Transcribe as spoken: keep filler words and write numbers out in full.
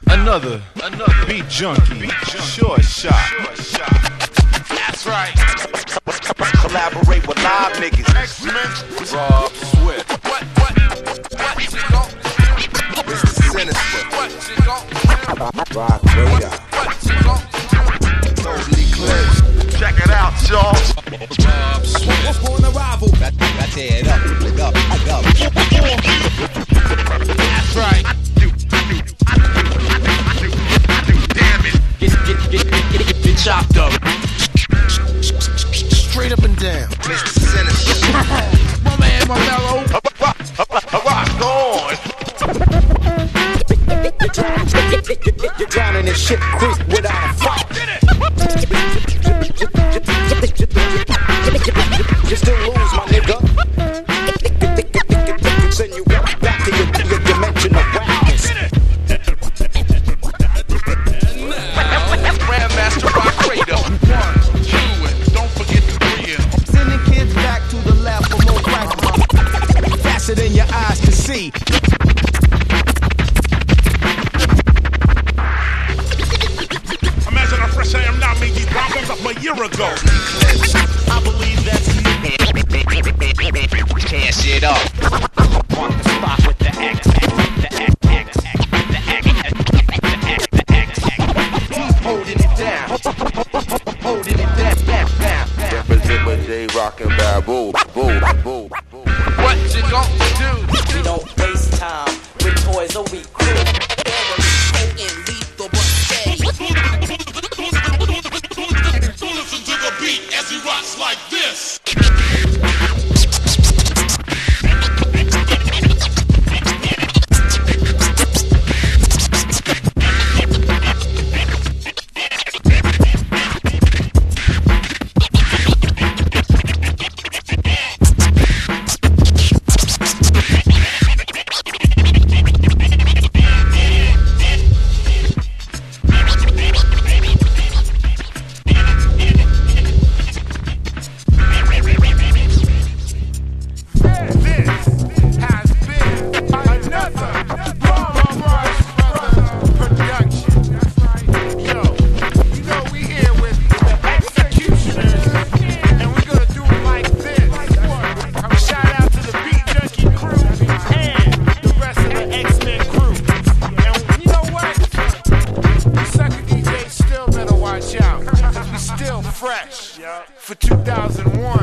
Another, another beat junkie, beat junkie. Short shot. Short shot. That's right. Collaborate with live niggas. X-Men. Rob Swift. What, what, what you gon' do? Mister Sinister. What you gon' do? Rock Radar. What you gon' do? Totally Eclipse. Check it out, y'all. Rob Swift. What's going to rival? I, I tear it up, up, up. That's right. Damn it. Get, get, get, get, get, get chopped up. Straight up and down. Mister Sinister. My man, my mellow. Rock on. You're drowning in shit creek without a fight. You still lose, my nigga. Send you back to your, your dimension of wildness. Grandmaster Rock Radar. One, two, and don't forget the three. Sending kids back to the lab for more crack. Faster than your eyes can see. Imagine how fresh I am now, made these problems up a year ago. I believe that's Tear shit up. on the spot with the X, the X, the X, the X, the X, holding it down, holding it down, down, down, down. Represent with J Rock and Babu. Boo, boo, boo. What you gon' do? We don't waste time with toys or we crew. Potent, lethal, but steady. Listen to the beat as he rocks like this. Fresh for two thousand one.